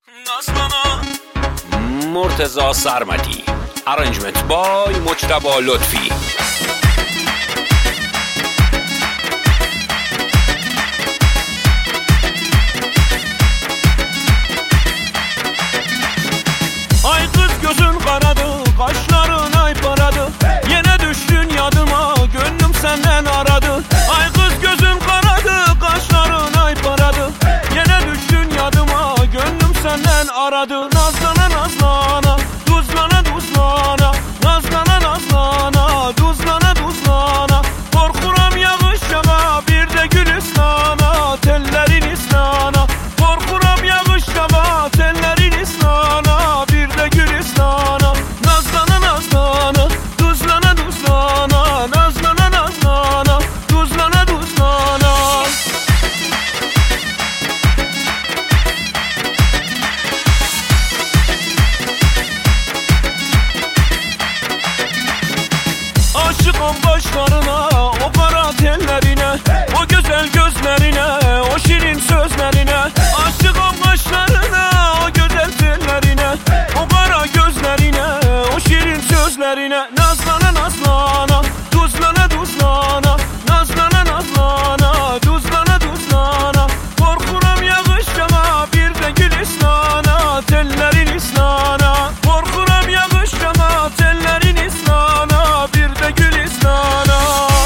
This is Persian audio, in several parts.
مرتضی سرمدی، ارنجمنت بای مجتبی لطفی. Ay kız gözün karadı, kaşların ay paradı. Yine düştün yadıma, gönlüm senden aradı. Ay kız gözün karadı, kaşların ay paradı. Yine düştün yadıma, gönlüm senden aradı. Nazlana nazlana, tuzlana tuzlana. Nazlana nazlana, tuzlana tuzlana. Korkuram yağış yağa, bir de gül ıslana. Tellerin islana. Korkuram yağış yağa, tellerin islana. Bir de gül islana. Nazlana nazlana, tuzlana tuzlana. Nazlana nazlana, tuzlana tuzlana. Aşıkım başlarına, o kara tellerine, o güzel gözlerine, o şirin sözlerine. Aşıkım başlarına, o güzel tellerine, o kara gözlerine, o şirin sözlerine. Nazlana nazlana, tuzlana tuzlana. Nazlana nazlana, tuzlana tuzlana. Korkuram yağış yağa, bir de gül islana. Tellerin islana. Korkuram yağış yağa, tellerin islana. Bir de gül islana.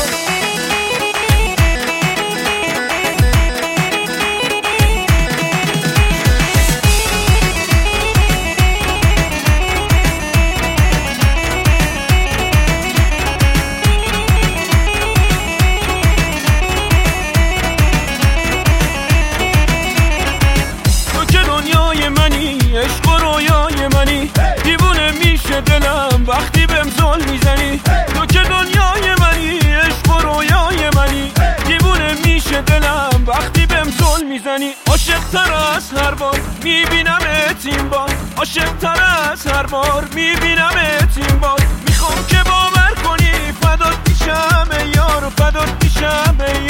تو که دنیای منی، عشق و رویای منی. دیوونه میشه دلم وقتی بهم زل میزنی. تو که دنیای منی، عشق و رویای منی. دیوونه میشه دلم وقتی بهم زل میزنی. عاشق تر از هر بار میبینمت این بار. عاشق تر از هر بار میبینمت این بار. میخوام که باور کنی فدات میشم ای یار، فدات میشم ای